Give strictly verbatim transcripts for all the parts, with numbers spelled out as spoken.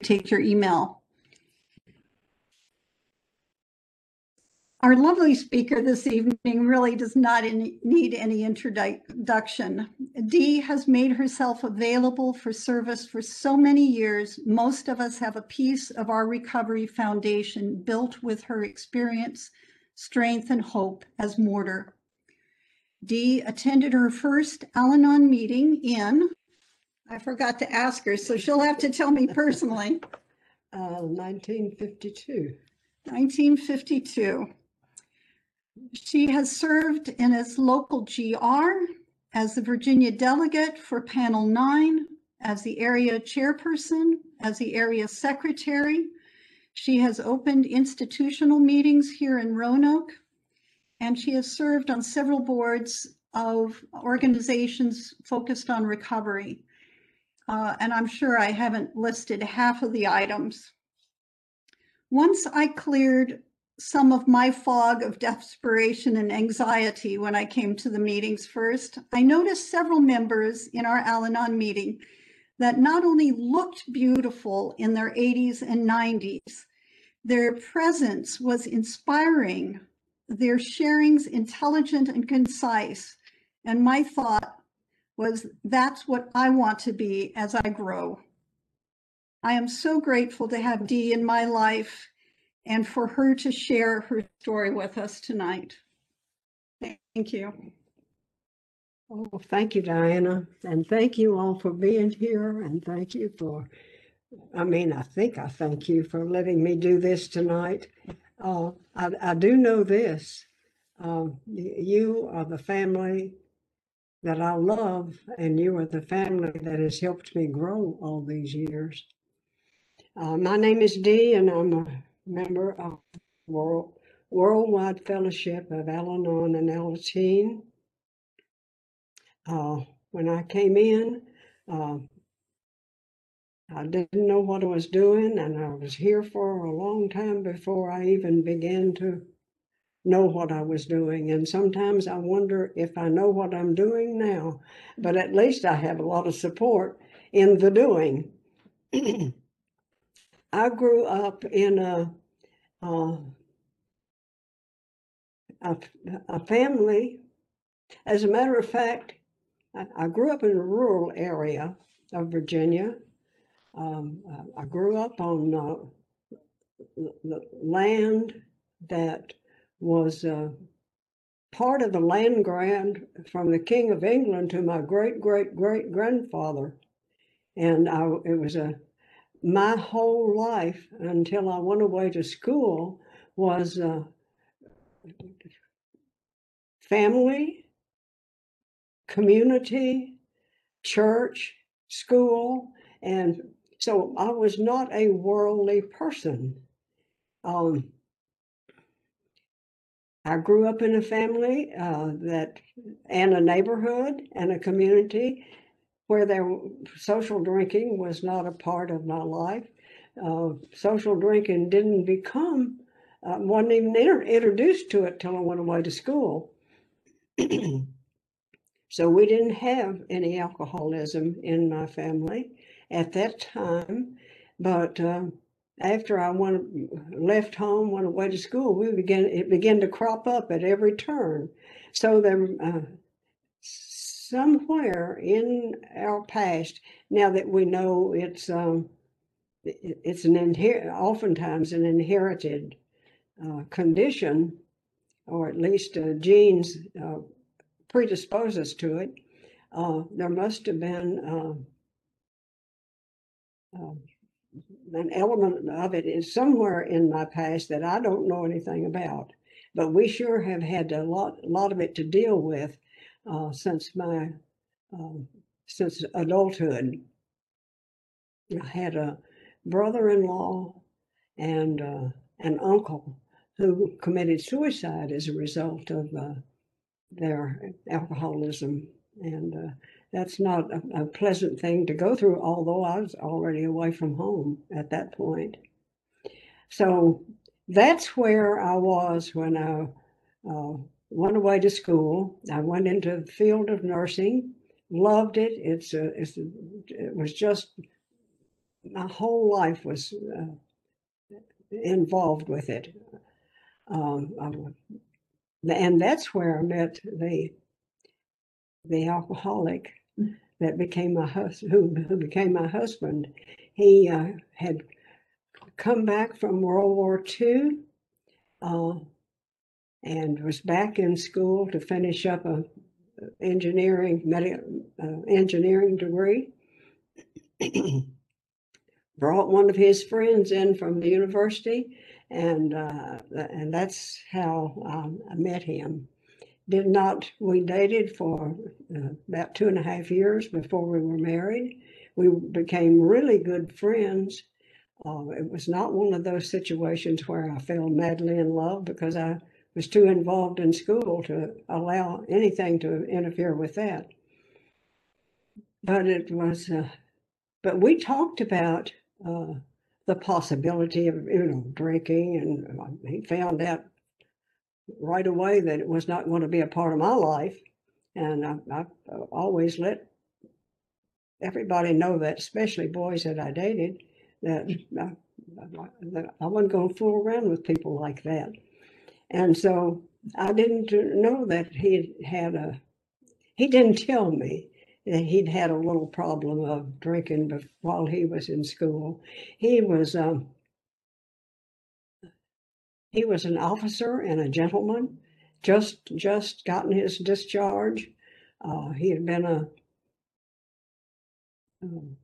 take your email. Our lovely speaker this evening really does not in, need any introduction. Dee has made herself available for service for so many years. Most of us have a piece of our recovery foundation built with her experience, strength, and hope as mortar. Dee attended her first Al-Anon meeting in, I forgot to ask her, so she'll have to tell me personally. Uh, nineteen fifty-two. nineteen fifty-two. She has served in as local G R, as the Virginia delegate for Panel nine, as the area chairperson, as the area secretary. She has opened institutional meetings here in Roanoke, and she has served on several boards of organizations focused on recovery. Uh, and I'm sure I haven't listed half of the items. Once I cleared some of my fog of desperation and anxiety when I came to the meetings first, I noticed several members in our Al-Anon meeting that not only looked beautiful in their eighties and nineties, their presence was inspiring, their sharings intelligent and concise, and my thought was, that's what I want to be as I grow. I am so grateful to have Dee in my life and for her to share her story with us tonight. Thank you. Oh, thank you, Diana. And thank you all for being here. And thank you for, I mean, I think I thank you for letting me do this tonight. Uh, I, I do know this. Uh, you are the family that I love, and you are the family that has helped me grow all these years. Uh, my name is Dee, and I'm a member of World, Worldwide Fellowship of Al-Anon and Alateen. Uh, when I came in, uh, I didn't know what I was doing, and I was here for a long time before I even began to know what I was doing. And sometimes I wonder if I know what I'm doing now, but at least I have a lot of support in the doing. I grew up in a, uh, a, a family. As a matter of fact, I, I grew up in a rural area of Virginia. Um, I grew up on uh, the land that was uh, part of the land grant from the King of England to my great, great, great grandfather. And I, it was a, my whole life until I went away to school was uh, family, community, church, school. And so I was not a worldly person. Um, I grew up in a family uh, that, and a neighborhood and a community where there social drinking was not a part of my life. Uh, social drinking didn't become, uh, wasn't even inter introduced to it till I went away to school. So we didn't have any alcoholism in my family at that time, but uh, after I went, left home, went away to school, we began, it began to crop up at every turn. So there, uh, somewhere in our past, now that we know it's um, it's an inher oftentimes an inherited uh, condition, or at least uh, genes uh, predispose us to it, uh, there must have been uh, uh, an element of it is somewhere in my past that I don't know anything about. But we sure have had a lot, a lot of it to deal with uh, since my uh, since adulthood. I had a brother-in-law and uh, an uncle who committed suicide as a result of uh, their alcoholism. And uh, that's not a, a pleasant thing to go through, although I was already away from home at that point. So that's where I was when I uh, went away to school. I went into the field of nursing, loved it. It's, a, it's a, it was just my whole life was uh, involved with it. Um, I, and that's where I met the the alcoholic that became my husband, who, who became my husband. He uh, had come back from World War Two uh, and was back in school to finish up a engineering medical uh, engineering degree. Brought one of his friends in from the university, and uh, and that's how um, I met him. Did not we dated for uh, about two and a half years before we were married. We became really good friends. Uh, it was not one of those situations where I fell madly in love, because I was too involved in school to allow anything to interfere with that. But it was, uh, but we talked about uh, the possibility of, you know, drinking, and he found out right away that it was not going to be a part of my life. And I, I always let everybody know that, especially boys that I dated, that I, that I wasn't going to fool around with people like that. And so I didn't know that he had a, he didn't tell me that he'd had a little problem of drinking while he was in school. He was, um, he was an officer and a gentleman, just, just gotten his discharge. Uh, he had been a, um,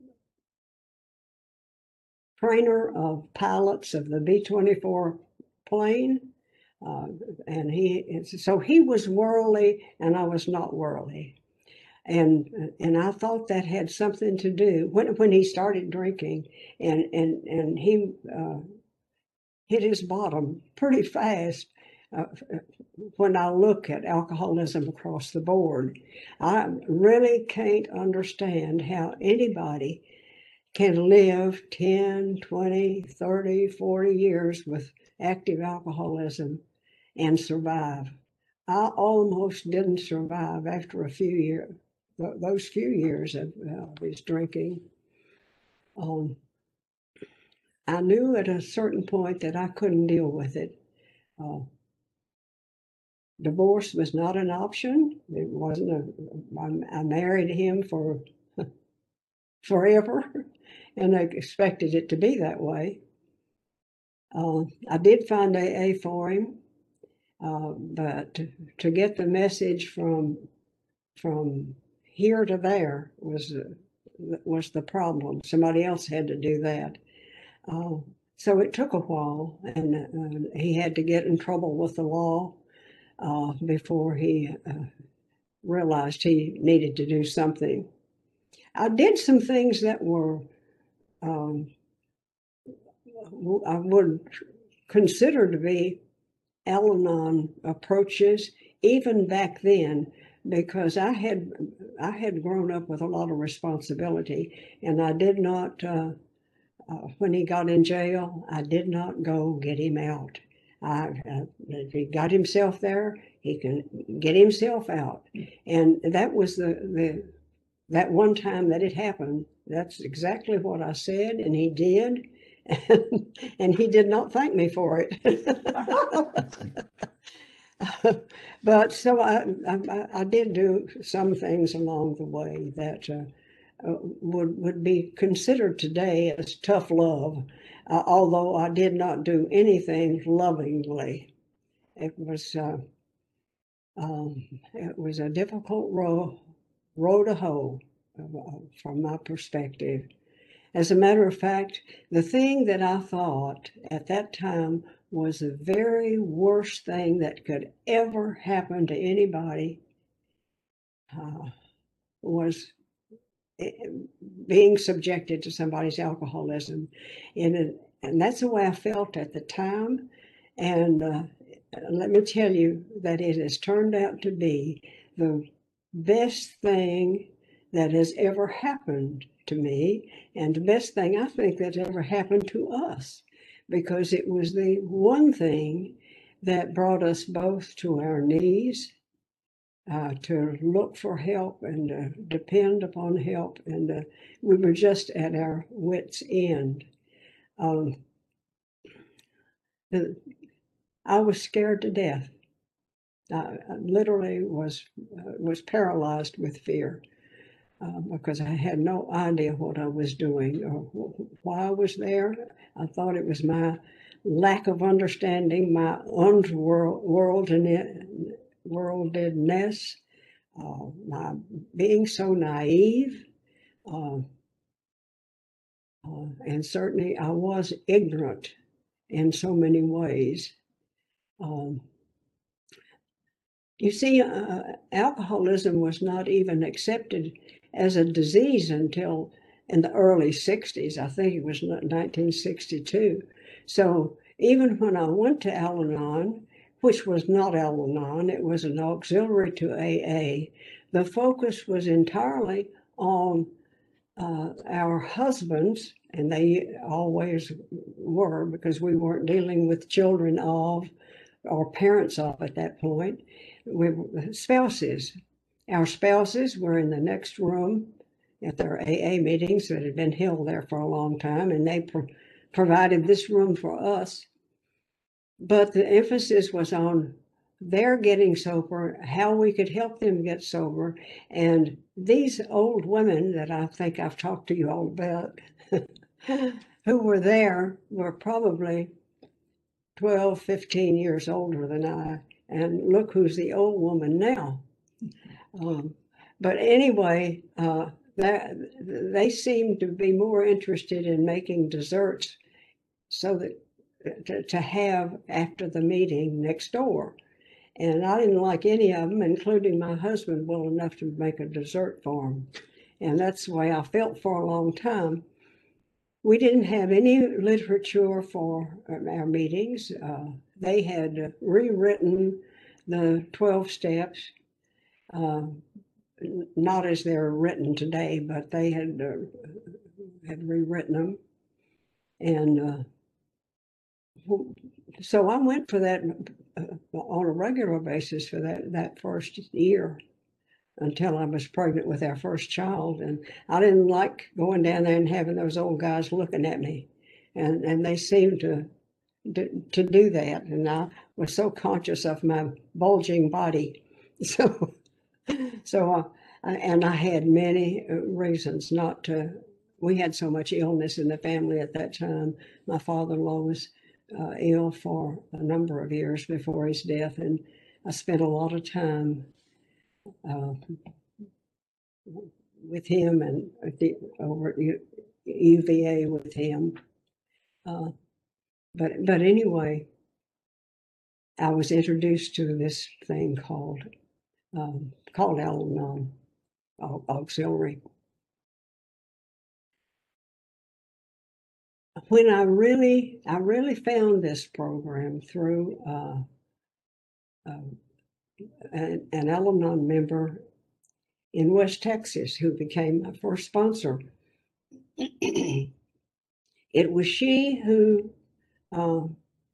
trainer of pilots of the B twenty-four plane. Uh, and he, so he was worldly and I was not worldly. And, and I thought that had something to do when, when he started drinking, and, and, and he uh, hit his bottom pretty fast. Uh, when I look at alcoholism across the board, I really can't understand how anybody can live ten, twenty, thirty, forty years with active alcoholism and survive. I almost didn't survive after a few years, those few years of uh, his drinking. Um, I knew at a certain point that I couldn't deal with it. Uh, divorce was not an option. It wasn't a, I, I married him for forever, and I expected it to be that way. Uh, I did find A A for him, uh, but to, to get the message from from here to there was uh, was the problem. Somebody else had to do that. Uh, so it took a while, and uh, he had to get in trouble with the law uh, before he uh, realized he needed to do something. I did some things that were um, I would consider to be Al-Anon approaches, even back then, because I had I had grown up with a lot of responsibility, and I did not. Uh, uh, when he got in jail, I did not go get him out. I, uh, if he got himself there, he can get himself out, and that was the the that one time that it happened. That's exactly what I said, and he did. And, and he did not thank me for it. But so I, I, I did do some things along the way that uh, uh, would would be considered today as tough love, uh, although I did not do anything lovingly. It was uh, um, it was a difficult row row to hoe uh, from my perspective. As a matter of fact, the thing that I thought at that time was the very worst thing that could ever happen to anybody uh, was being subjected to somebody's alcoholism. And, and that's the way I felt at the time. And uh, let me tell you that it has turned out to be the best thing that has ever happened to me, and the best thing I think that ever happened to us, because it was the one thing that brought us both to our knees uh, to look for help and uh, depend upon help. And uh, we were just at our wits' end. Um, I was scared to death. I, I literally was uh, was paralyzed with fear uh, because I had no idea what I was doing or wh- why I was there. I thought it was my lack of understanding, my unworldliness, worldliness, uh, my being so naive. Uh, uh, and certainly I was ignorant in so many ways. Um, you see, uh, alcoholism was not even accepted as a disease until in the early sixties. I think it was nineteen sixty-two. So even when I went to Al-Anon, which was not Al-Anon, it was an auxiliary to A A, the focus was entirely on uh, our husbands, and they always were because we weren't dealing with children of or parents of at that point. We were spouses. Our spouses were in the next room at their A A meetings that had been held there for a long time, and they pro- provided this room for us. But the emphasis was on their getting sober, how we could help them get sober. And these old women that I think I've talked to you all about, who were there, were probably twelve, fifteen years older than I. And look who's the old woman now. Um, but anyway, uh, that, they seemed to be more interested in making desserts so that to, to have after the meeting next door. And I didn't like any of them, including my husband, well enough to make a dessert for them. And that's the way I felt for a long time. We didn't have any literature for our meetings. Uh, they had rewritten the twelve steps, uh, not as they're written today, but they had uh, had rewritten them. And uh, so I went for that uh, on a regular basis for that, that first year until I was pregnant with our first child. And I didn't like going down there and having those old guys looking at me. And, and they seemed to, to, to do that. And I was so conscious of my bulging body. So, so uh, and I had many reasons not to. We had so much illness in the family at that time. My father-in-law was uh, ill for a number of years before his death, and I spent a lot of time uh, with him and at the, over at U V A with him. Uh, but but anyway, I was introduced to this thing called um, called Al-Anon Auxiliary. When I really, I really found this program through uh, uh, an, an Al-Anon member in West Texas who became my first sponsor. It was she who uh,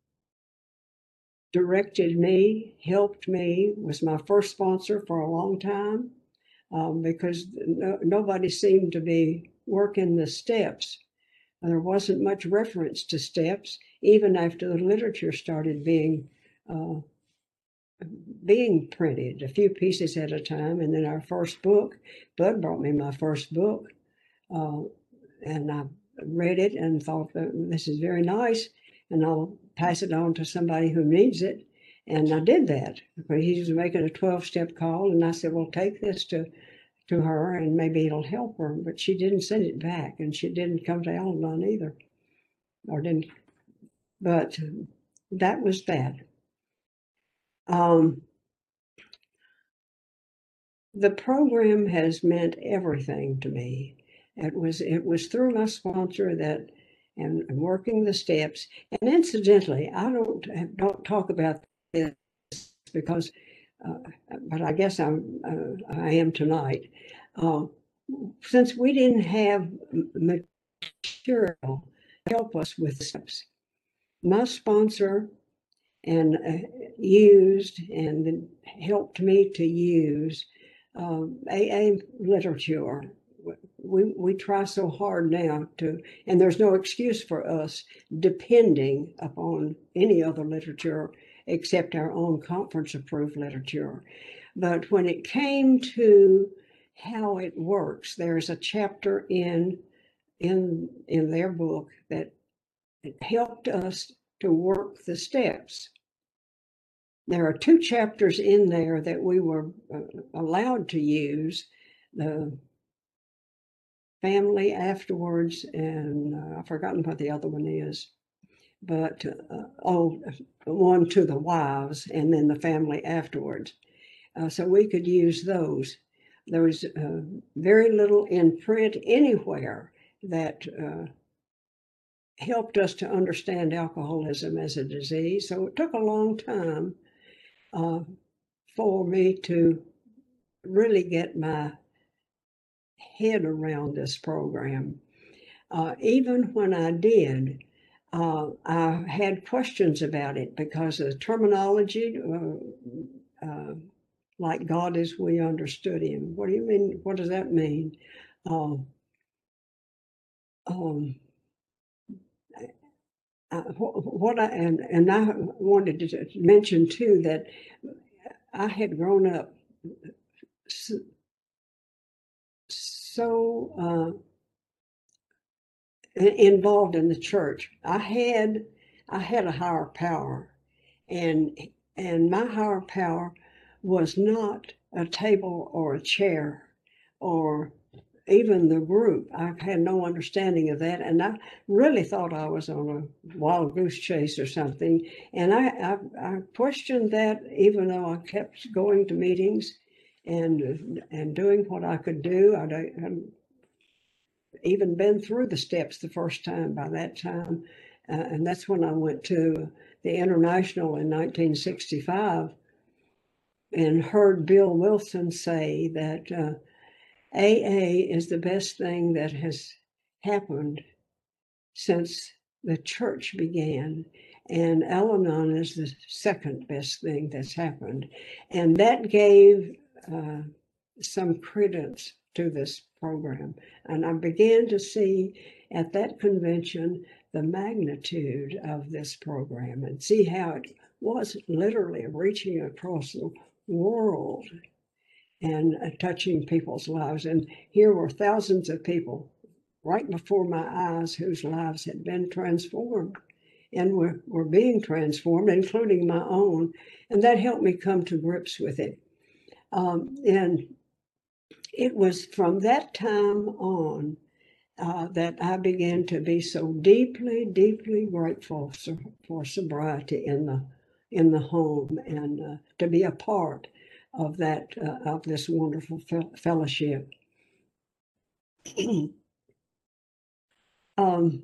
directed me, helped me, was my first sponsor for a long time um, because no, nobody seemed to be working the steps. There wasn't much reference to steps, even after the literature started being uh, being printed, a few pieces at a time. And then our first book, Bud brought me my first book, uh, and I read it and thought, this is very nice, and I'll pass it on to somebody who needs it. And I did that. He was making a twelve-step call, and I said, well, take this to to her and maybe it'll help her. But she didn't send it back, and she didn't come to Al-Anon either, or didn't. But that was that. Um, the program has meant everything to me. It was it was through my sponsor that, and working the steps. And incidentally, I don't don't talk about this because, uh, but I guess I'm uh, I am tonight. Uh, since we didn't have material to help us with steps, my sponsor and uh, used and helped me to use um, A A literature. We, we try so hard now to, and there's no excuse for us depending upon any other literature except our own conference approved literature. But when it came to how it works, there's a chapter in in in their book that helped us to work the steps. There are two chapters in there that we were uh, allowed to use, the family afterwards, and uh, I've forgotten what the other one is, but uh, oh, one to the wives and then the family afterwards. Uh, so we could use those. There was uh, very little in print anywhere that uh, helped us to understand alcoholism as a disease. So it took a long time uh, for me to really get my head around this program. Uh, even when I did, uh, I had questions about it because of the terminology, uh, uh, like God as we understood him. What do you mean? What does that mean? Uh, um, I, what I and and I wanted to mention too that I had grown up so, so uh, involved in the church. I had I had a higher power, and and my higher power was not a table or a chair or even the group. I had no understanding of that, and I really thought I was on a wild goose chase or something. And I I, I questioned that, even though I kept going to meetings and and doing what I could do. I, I even been through the steps the first time by that time. Uh, and that's when I went to the International in nineteen sixty-five and heard Bill Wilson say that uh, A A is the best thing that has happened since the church began. And Al-Anon is the second best thing that's happened. And that gave uh, some credence to this program. And I began to see at that convention the magnitude of this program and see how it was literally reaching across the world and uh, touching people's lives. And here were thousands of people right before my eyes whose lives had been transformed and were, were being transformed, including my own. And that helped me come to grips with it. Um, and it was from that time on uh, that I began to be so deeply, deeply grateful for sobriety in the in the home, and uh, to be a part of that uh, of this wonderful fellowship. um,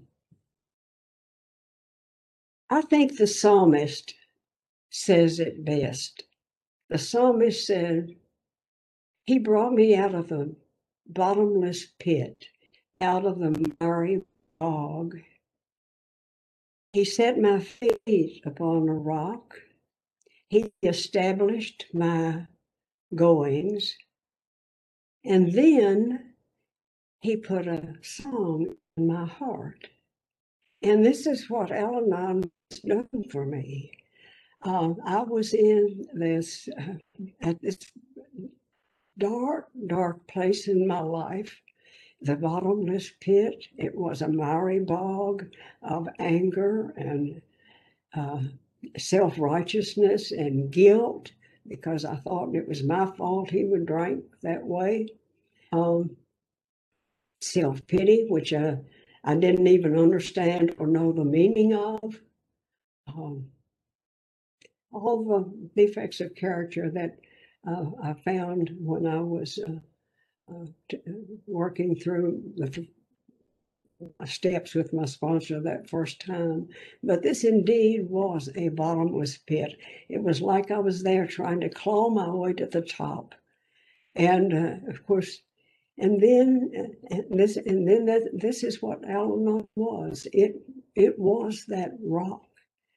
I think the psalmist says it best. The psalmist said, "He brought me out of the bottomless pit, out of the miry bog. He set my feet upon a rock. He established my goings. And then he put a song in my heart." And this is what Al-Anon has done for me. Um, I was in this, uh, at this dark, dark place in my life, the bottomless pit. It was a miry bog of anger and uh, self-righteousness and guilt, because I thought it was my fault he would drink that way. Um, self-pity, which uh, I didn't even understand or know the meaning of. Um, all the defects of character that uh, I found when I was uh, uh, t- working through the steps with my sponsor that first time. But this indeed was a bottomless pit. It was like I was there trying to claw my way to the top. And uh, of course, and then and this and then that, this is what Al-Anon was. It it was that rock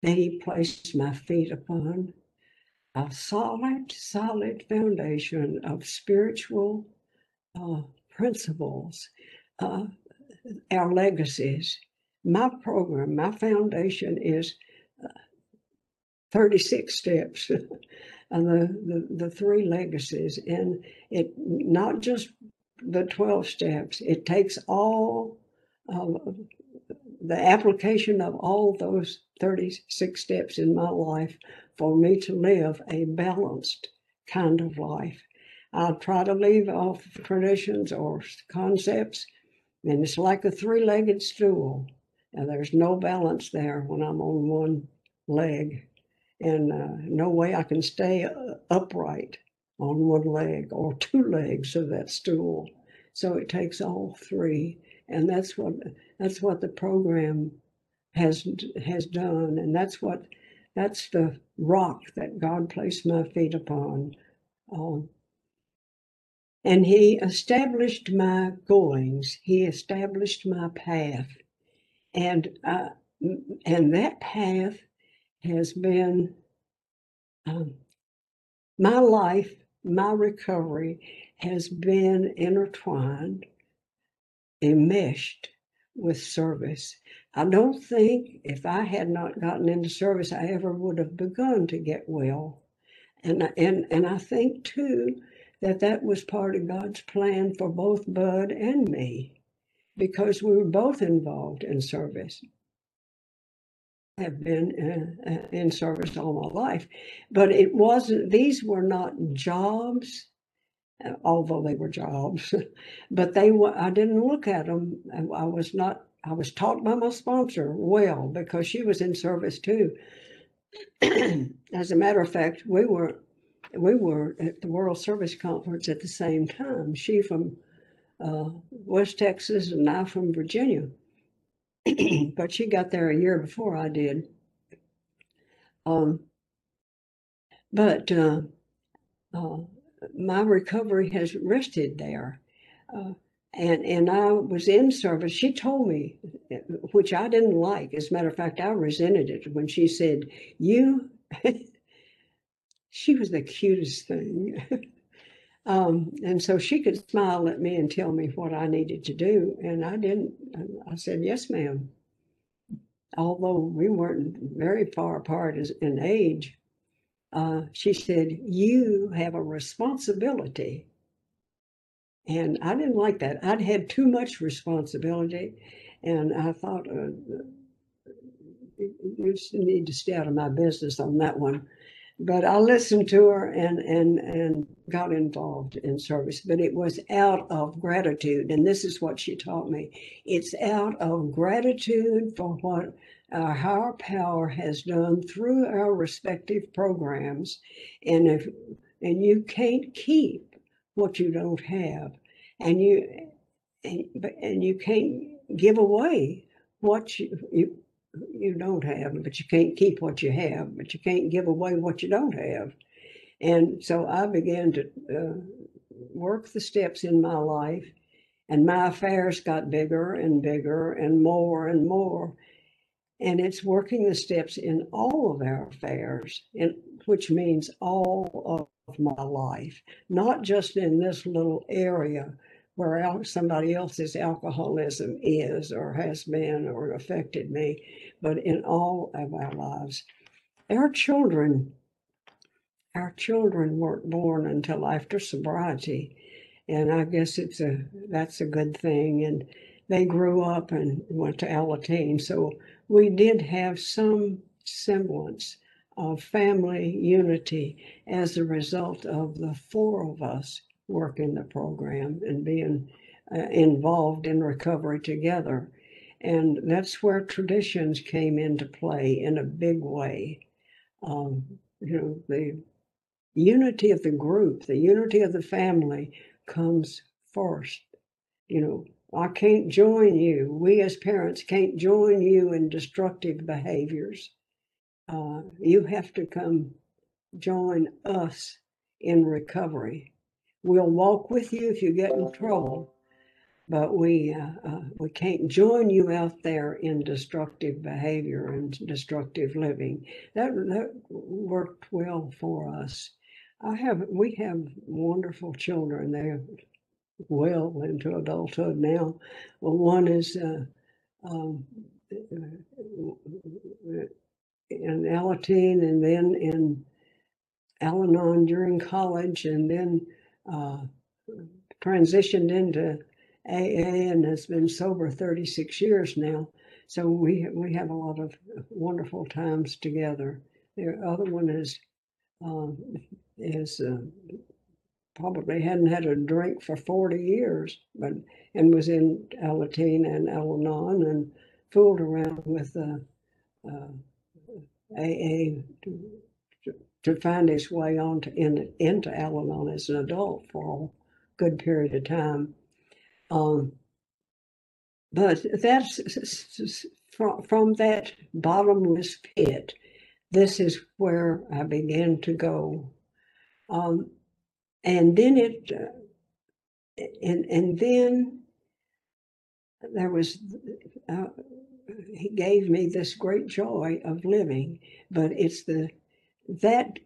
that he placed my feet upon, a solid, solid foundation of spiritual uh, principles, uh, our legacies. My program, my foundation is uh, thirty-six steps, and the, the, the three legacies, and it not just the twelve steps, it takes all uh, the application of all those thirty-six steps in my life for me to live a balanced kind of life. I try to leave off traditions or concepts, and it's like a three-legged stool, and there's no balance there when I'm on one leg, and uh, no way I can stay upright on one leg or two legs of that stool. So it takes all three, and that's what that's what the program has has done, and that's what that's the rock that God placed my feet upon. Um, and he established my goings. He established my path, and uh, and that path has been um, my life. My recovery has been intertwined, enmeshed with service. I don't think if I had not gotten into service, I ever would have begun to get well. And, and, and I think too, that that was part of God's plan for both Bud and me, because we were both involved in service. I have been uh, in service all my life, but it wasn't, these were not jobs, although they were jobs, but they were, I didn't look at them. I was not, I was taught by my sponsor well, because she was in service too. As a matter of fact, we were, we were at the World Service Conference at the same time. She from uh, West Texas and I from Virginia. But she got there a year before I did. Um, but uh, uh, my recovery has rested there. Uh, and, and I was in service. She told me, which I didn't like. As a matter of fact, I resented it when she said, you, she was the cutest thing. um, and so she could smile at me and tell me what I needed to do. And I didn't, I said, yes, ma'am. Although we weren't very far apart as, in age, uh, she said, you have a responsibility. And I didn't like that. I'd had too much responsibility, and I thought, uh, you just need to stay out of my business on that one. But I listened to her and and and got involved in service. But it was out of gratitude, and this is what she taught me. It's out of gratitude for what our higher power has done through our respective programs, and if and you can't keep what you don't have, and you and, and you can't give away what you, you you don't have, but you can't keep what you have, but you can't give away what you don't have. And so I began to uh, work the steps in my life, and my affairs got bigger and bigger and more and more. And it's working the steps in all of our affairs, and which means all of my life, not just in this little area where somebody else's alcoholism is or has been or affected me, but in all of our lives. Our children, our children weren't born until after sobriety, and I guess it's a that's a good thing. And they grew up and went to Alateen, so we did have some semblance of family unity as a result of the four of us working the program and being uh, involved in recovery together. And that's where traditions came into play in a big way. Um, you know, the unity of the group, the unity of the family comes first. You know, I can't join you. We as parents can't join you in destructive behaviors. Uh, you have to come join us in recovery. We'll walk with you if you get in trouble, but we uh, uh, we can't join you out there in destructive behavior and destructive living. That that worked well for us. I have we have wonderful children. They're well into adulthood now. Well, one is uh, um, in Alateen, and then in Al-Anon during college, and then uh, transitioned into A A and has been sober thirty-six years now. So we we have a lot of wonderful times together. The other one is um, is uh, probably hadn't had a drink for forty years, but and was in Alateen and Al-Anon and fooled around with uh, uh, A A to, to find his way on to in, into Al-Anon as an adult for a good period of time. Um, but that's from, from that bottomless pit. This is where I began to go. Um, and then it, uh, and, and then there was, uh, he gave me this great joy of living, but it's the, that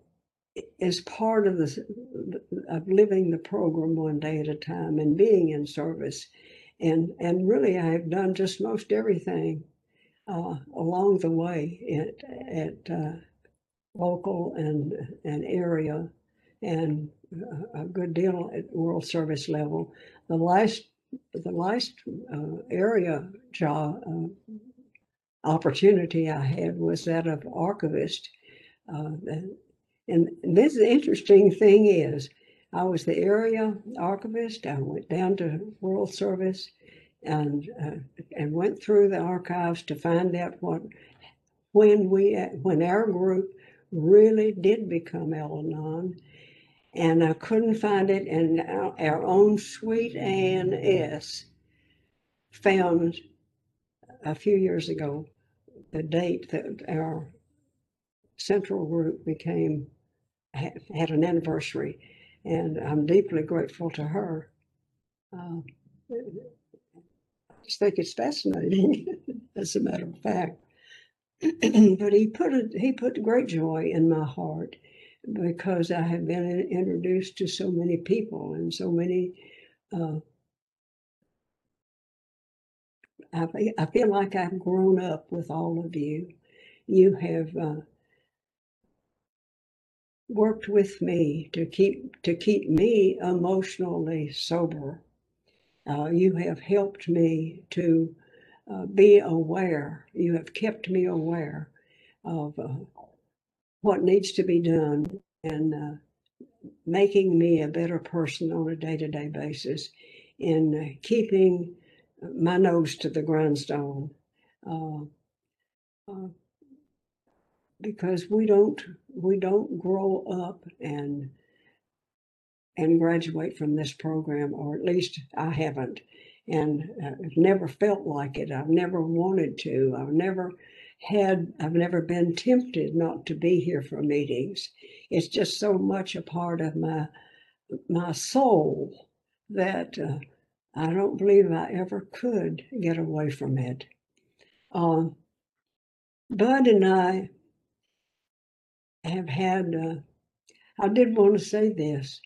is part of the, of living the program one day at a time and being in service. And, and really, I have done just most everything uh, along the way at, at uh, local and, and area, and a good deal at World Service level. The last, the last uh, area job uh, opportunity I had was that of archivist. Uh, and this the interesting thing is, I was the area archivist. I went down to World Service and uh, and went through the archives to find out what when we when our group really did become Al-Anon, and I couldn't find it. And our, our own sweet Ann S. found a few years ago the date that our central group became had an anniversary, and I'm deeply grateful to her. Uh, I just think it's fascinating, as a matter of fact. But he put a, he put great joy in my heart because I have been introduced to so many people and so many. Uh, I, I feel like I've grown up with all of you. You have uh, worked with me to keep to keep me emotionally sober. Uh, you have helped me to uh, be aware. You have kept me aware of uh, what needs to be done, and uh, making me a better person on a day-to-day basis, in uh, keeping my nose to the grindstone. Uh, uh, because we don't we don't grow up and and graduate from this program, or at least I haven't, and uh, never felt like it. I've never wanted to. I've never had, I've never been tempted not to be here for meetings. It's just so much a part of my, my soul that uh, I don't believe I ever could get away from it. Um, Bud and I have had, uh, I did want to say this.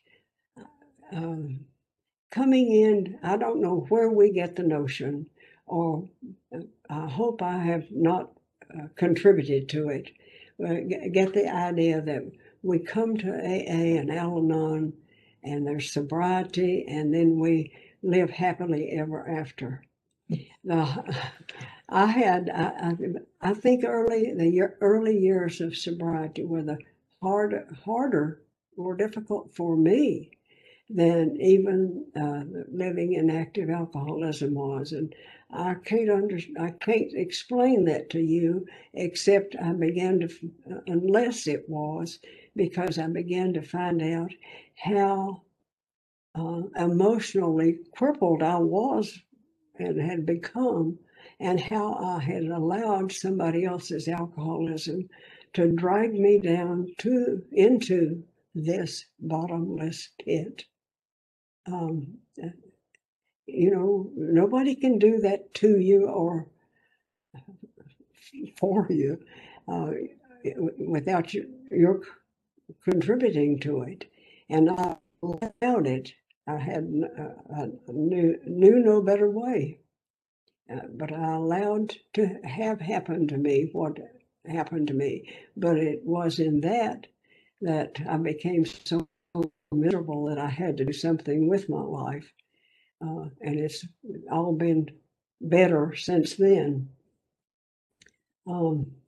Um, Coming in, I don't know where we get the notion, or I hope I have not uh, contributed to it, but get the idea that we come to A A and Al-Anon and there's sobriety, and then we live happily ever after. Uh, I had, I, I, I think early, the year, early years of sobriety were the hard, harder, more difficult for me than even uh, living in active alcoholism was. And I can't under, I can't explain that to you, except I began to, uh, unless it was because I began to find out how uh, emotionally crippled I was and had become, and how I had allowed somebody else's alcoholism to drag me down to into this bottomless pit. Um, you know, nobody can do that to you or for you uh, without you, your contributing to it. And I allowed it. I had uh, I knew, knew no better way. Uh, but I allowed to have happened to me what happened to me. But it was in that that I became so miserable that I had to do something with my life. Uh, and it's all been better since then. Um,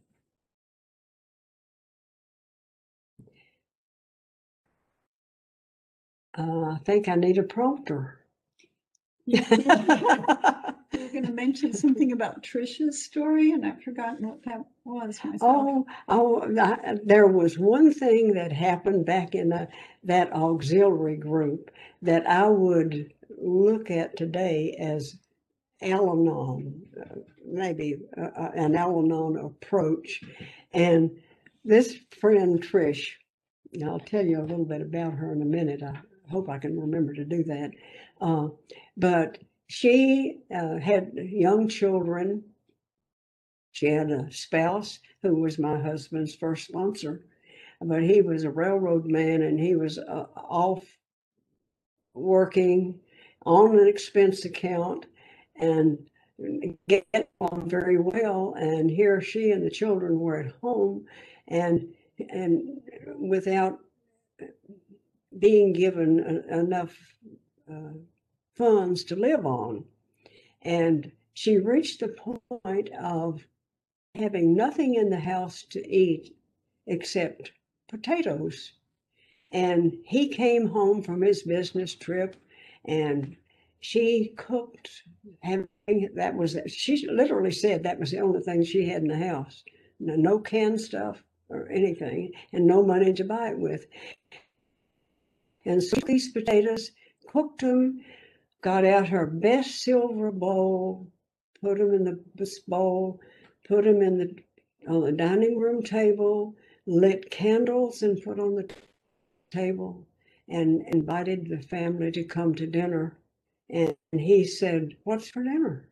uh, I think I need a prompter. You were going to mention something about Trisha's story, and I've forgotten what that was myself. Oh, oh, I, there was one thing that happened back in the, that auxiliary group that I would look at today as Al-Anon, uh, maybe uh, an Al-Anon approach. And this friend, Trish, and I'll tell you a little bit about her in a minute. I hope I can remember to do that. Uh, but she uh, had young children. She had a spouse who was my husband's first sponsor, but he was a railroad man and he was uh, off working on an expense account and get on very well. And here she and the children were at home and and without being given a, enough uh, funds to live on. And she reached the point of having nothing in the house to eat except potatoes. And he came home from his business trip and she cooked, having that was, she literally said that was the only thing she had in the house. No, no canned stuff or anything, and no money to buy it with. And so these potatoes, cooked them, got out her best silver bowl, put them in the this bowl, put them in the on the dining room table, lit candles and put on the table, and invited the family to come to dinner. And he said, "What's for dinner?"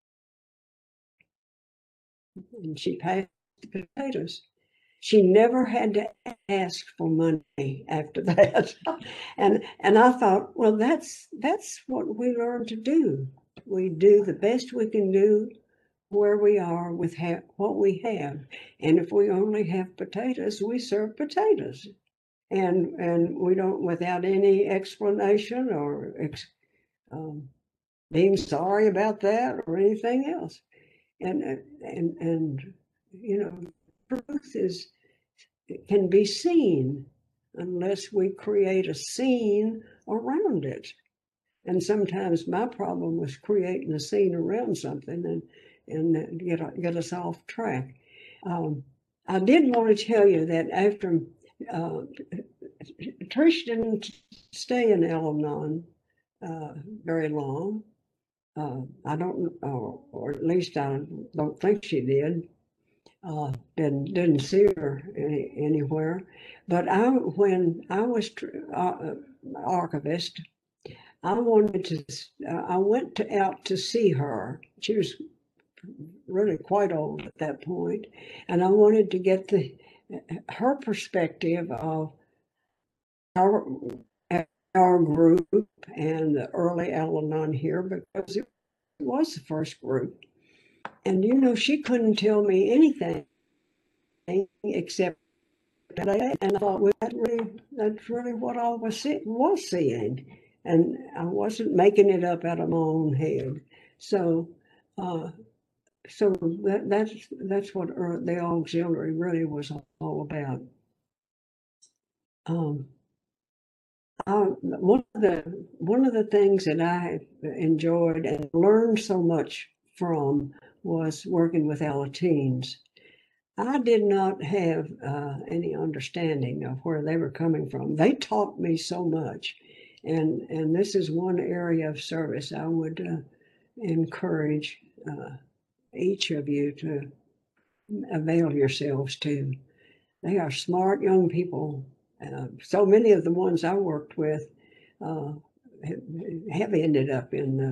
And she passed the potatoes. She never had to ask for money after that. and and I thought, well, that's that's what we learn to do. We do the best we can do where we are with ha- what we have. And if we only have potatoes, we serve potatoes. And and we don't, without any explanation or ex, um, being sorry about that or anything else. And and and you know, truth is can be seen unless we create a scene around it. And sometimes my problem was creating a scene around something and and get get us off track. Um, I did want to tell you that after uh, Trish didn't stay in Al-Anon uh, very long. Uh, I don't, or, or at least I don't think she did. Uh, didn't didn't see her any, anywhere. But I, when I was uh, archivist, I wanted to. Uh, I went to, out to see her. She was really quite old at that point, and I wanted to get the her perspective of our our group and the early Al-Anon here, because it was the first group. And you know, she couldn't tell me anything except that, and I thought, well, that really, that's really what I was, see, was seeing. And I wasn't making it up out of my own head. So, uh, so that, that's that's what the auxiliary really was all about. Um, I, one of the one of the things that I enjoyed and learned so much from was working with Alateens. I did not have uh, any understanding of where they were coming from. They taught me so much, and and this is one area of service I would uh, encourage uh, each of you to avail yourselves to. They are smart young people. Uh, so many of the ones I worked with uh, have ended up in the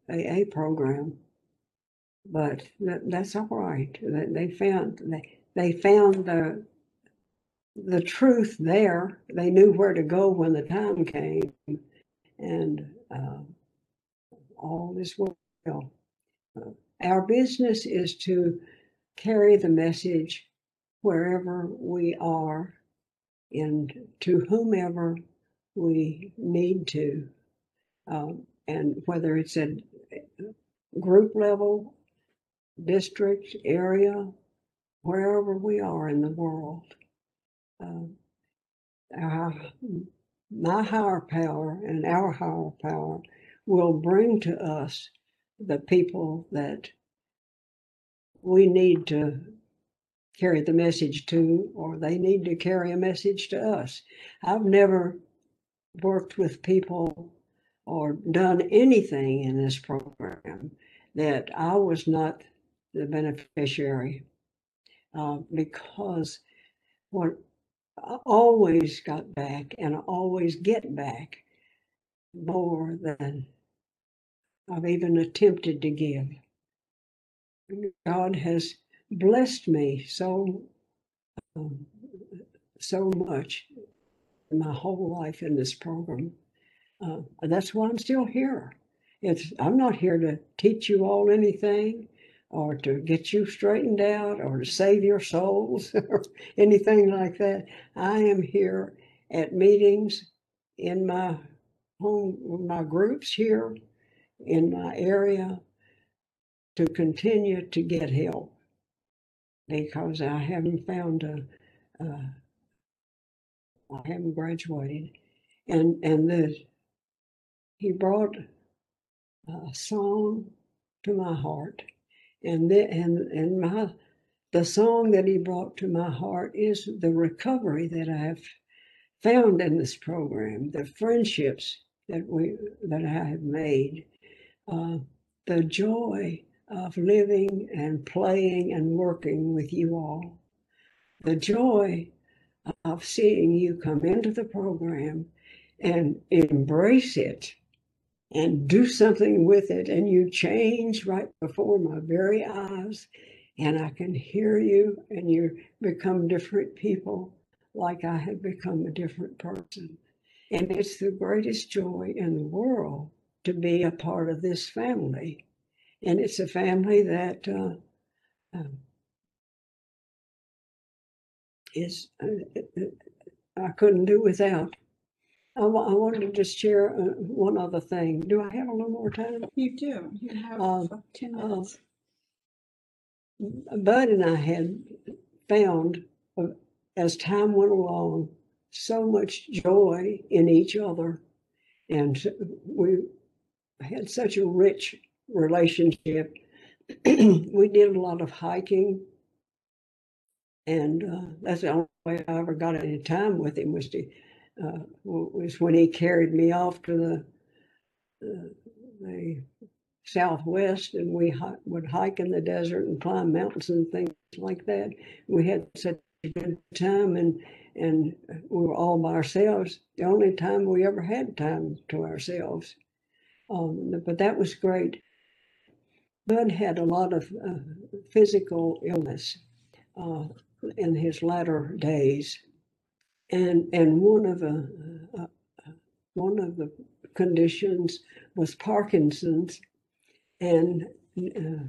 A A program. But that, that's all right. They, they found they, they found the the truth there. They knew where to go when the time came, and uh, all is well. Uh, our business is to carry the message wherever we are and to whomever we need to, um, and whether it's at group level, district, area, wherever we are in the world. Uh, our, my higher power and our higher power will bring to us the people that we need to carry the message to, or they need to carry a message to us. I've never worked with people or done anything in this program that I was not the beneficiary, uh, because what I always got back, and I always get back more than I've even attempted to give. God has blessed me so, um, so much my whole life in this program. Uh, that's why I'm still here. It's, I'm not here to teach you all anything or to get you straightened out or to save your souls or anything like that. I am here at meetings in my home, my groups here in my area to continue to get help because I haven't found a, uh, I haven't graduated. And, and the, he brought a song to my heart. And the, and and my the song that he brought to my heart is the recovery that I have found in this program, the friendships that we that I have made, uh, the joy of living and playing and working with you all, the joy of seeing you come into the program and embrace it and do something with it, and you change right before my very eyes, and I can hear you, and you become different people like I have become a different person. And it's the greatest joy in the world to be a part of this family. And it's a family that uh, uh, is, uh, I couldn't do without. I, I wanted to just share uh, one other thing. Do I have a little more time? You do. You have Um, uh, ten uh, minutes. Bud and I had found, uh, as time went along, so much joy in each other. And we had such a rich relationship. We did a lot of hiking. And uh, that's the only way I ever got any time with him was to, uh, was when he carried me off to the, uh, the Southwest, and we hi- would hike in the desert and climb mountains and things like that. We had such a good time, and and we were all by ourselves. The only time we ever had time to ourselves. Um, but that was great. Bud had a lot of uh, physical illness uh, in his latter days, and and one of the uh, one of the conditions was Parkinson's, and uh,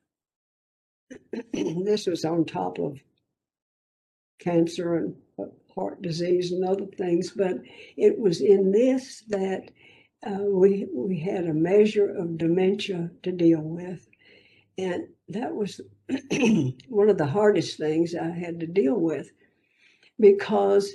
this was on top of cancer and heart disease and other things, but it was in this that uh, we we had a measure of dementia to deal with, and that was one of the hardest things I had to deal with because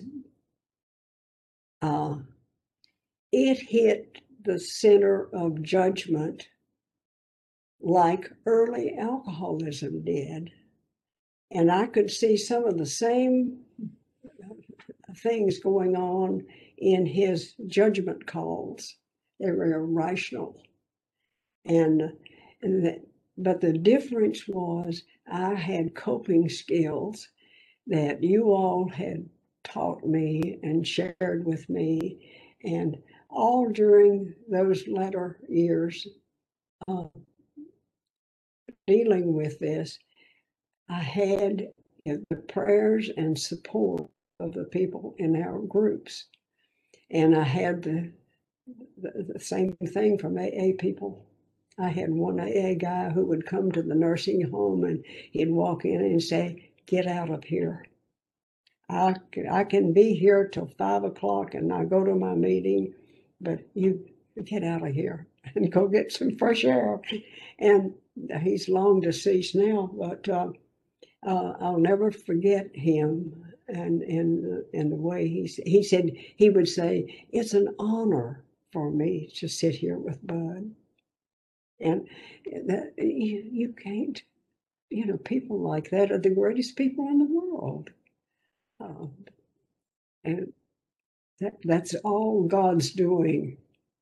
uh, it hit the center of judgment like early alcoholism did. And I could see some of the same things going on in his judgment calls. They were irrational. And, and that, but the difference was I had coping skills that you all had taught me and shared with me. And all during those latter years uh, dealing with this, I had the prayers and support of the people in our groups. And I had the, the, the same thing from A A people. I had one A A guy who would come to the nursing home and he'd walk in and say, "Get out of here. I can, I can be here till five o'clock and I go to my meeting, but you get out of here and go get some fresh air." And he's long deceased now, but uh, uh, I'll never forget him. And and and the way he he said, he would say, "It's an honor for me to sit here with Bud." And that you, you can't, you know, people like that are the greatest people in the world. Uh, and that, that's all God's doing.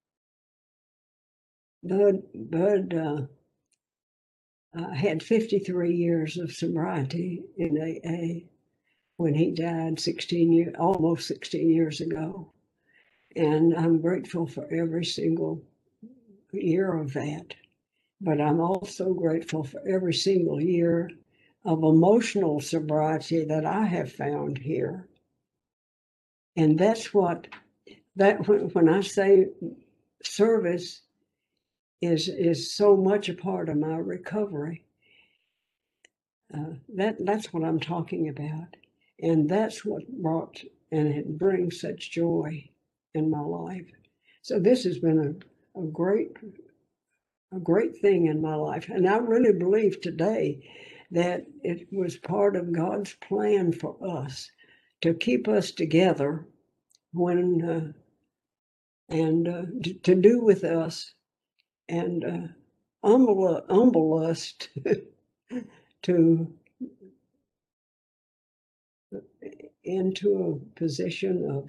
Bud, Bud uh, uh, had fifty-three years of sobriety in A A when he died sixteen years, almost sixteen years ago. And I'm grateful for every single year of that. But I'm also grateful for every single year of emotional sobriety that I have found here. And that's what, that when I say service is, is so much a part of my recovery, uh, that, that's what I'm talking about. And that's what brought, and it brings such joy in my life. So this has been a, a great, a great thing in my life. And I really believe today that it was part of God's plan for us to keep us together when, uh, and uh, to, to do with us and uh, humble, humble us to, to into a position of,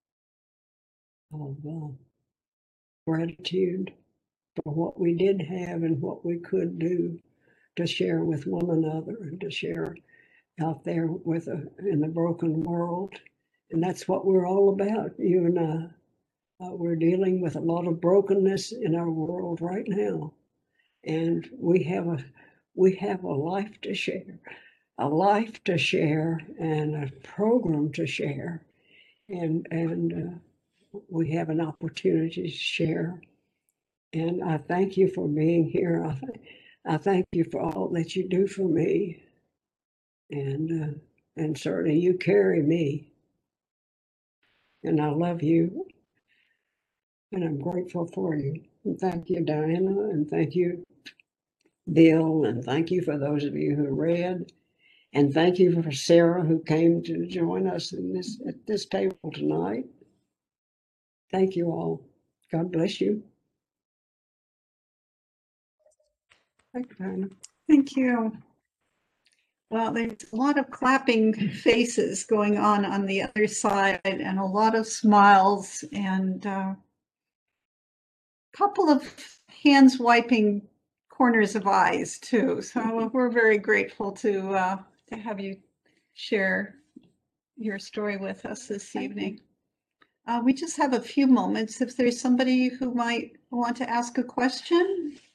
of uh, gratitude for what we did have and what we could do to share with one another and to share out there with a, in the broken world. And that's what we're all about, you and I. Uh, we're dealing with a lot of brokenness in our world right now. And we have a we have a life to share, a life to share and a program to share. And, and uh, we have an opportunity to share. And I thank you for being here. I, th- I thank you for all that you do for me. And, uh, and certainly you carry me. And I love you. And I'm grateful for you. And thank you, Diana. And thank you, Bill. And thank you for those of you who read. And thank you for Sarah, who came to join us in this, at this table tonight. Thank you all. God bless you. Thank you, Diana. Thank you. Well, there's a lot of clapping faces going on on the other side and a lot of smiles and a couple of hands wiping corners of eyes too. So we're very grateful to, uh, to have you share your story with us this Thank evening. Uh, we just have a few moments. If there's somebody who might want to ask a question,